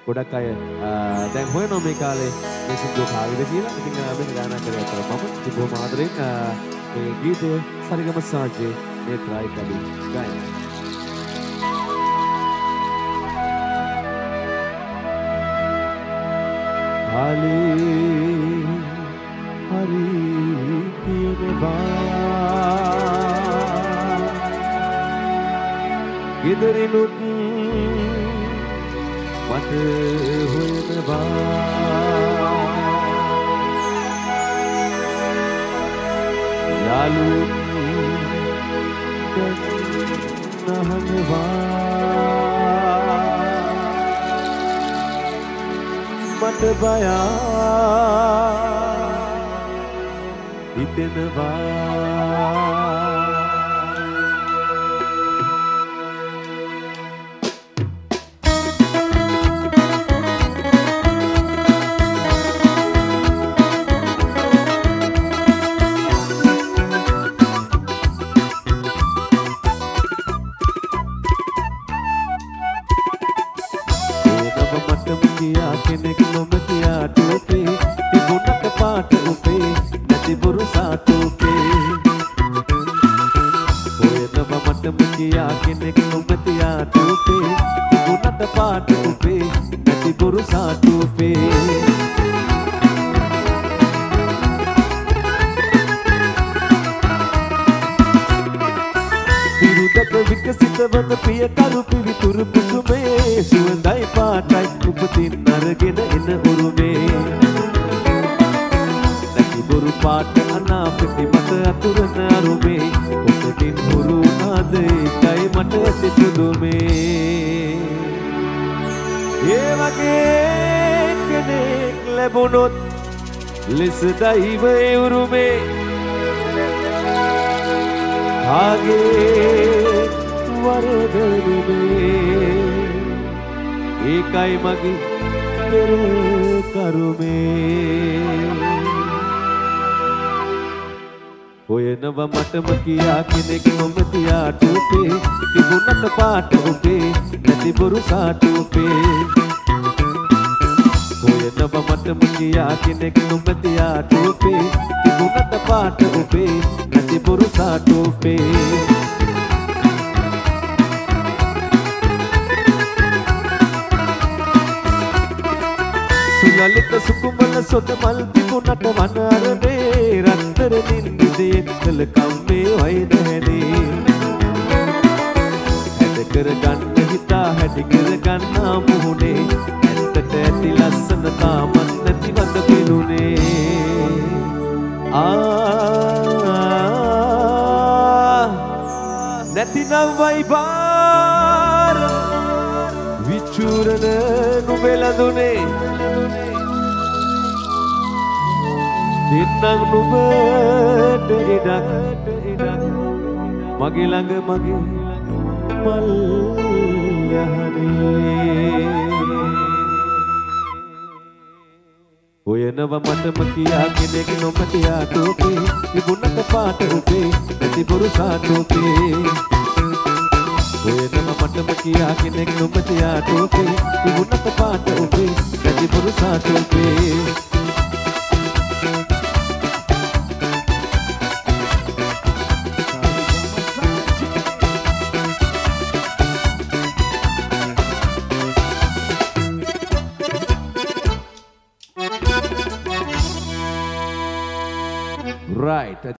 ගොඩක් අය දැන් හොයනවා මේ කාලේ මේ සින්දුව කාගේද කියලා. ඉතින් මේක ගායනා කරේ අතර මම ඉතින් බොහොම ආදරෙන් මේ ගීතය සරිගම සාජේ නේත්‍රායි කඩි ගායනා. හරි කියනවා ගෙදරිනුත් මට හොයනවා යාළුවෝ නහනවා මට බයයි හිතෙනවා කෙනෙක් නොමැතියා ටෝපේ තිබුණට පාට උපේ නැති බොරු සාටෝපේ හොයනවා මටම කියා කෙනෙක් නොමැතියා ටෝපේ තිබුණට පාට උපේ නැති බොරු සාටෝපේ විරුදක විකසිත වන ප්‍රිය කරු පිවිතුරු කුසුමේ සුවඳයි පාටයි උපතින් අරගෙන එන උරුමේ නැති බොරු පාට අනාපිති මත අතුරන අරුමේ උපතින් හුරු නාද ඒකයි මට ඇති පුදුමේ ඒ වගේ කෙනෙක් ලැබුණොත් ලෙස දෛව උරුමේ ආගේ වරදරුමේ ඒකයි මගේ පෙර කරුමේ හොයනවා මටම කියා කෙනෙක් නොමැතියා ටෝපේ තිබුණට පාට උපේ නැති බොරු සාටෝපේ හොයනවා මටම කියා කෙනෙක් නොමැතියා ටෝපේ තිබුණට පාට උපේ නැති බොරු සාටෝපේ ලලිත සුකුමල සොත මල් තිබුණට වන අරනේ රත්තරනින් නිදෙත් කළ කම්මේ වයි නැහැනේ හැඩ කර ගන්න හිතා හැඩ කර ගන්නා මුහුණේ ඇත්තට ඇති ලස්සන තාමත් නැති වද පෙනුනේ නැතිනම් වයි බාර විචූරන නුඹලඳුනේ දෙන්නක් නුඹට ඉඩක් මගේ ළඟ මගේ මල් යහනේ හොයනවා මටම කියා කෙනෙක් නොමැතියා ටෝපේ තිබුණට පාට උපේ නැති බොරු සාටෝපේ හොයනවා මටම කියා කෙනෙක් නොමැතියා ටෝපේ තිබුණට පාට උපේ නැති බොරු සාටෝපේ Right.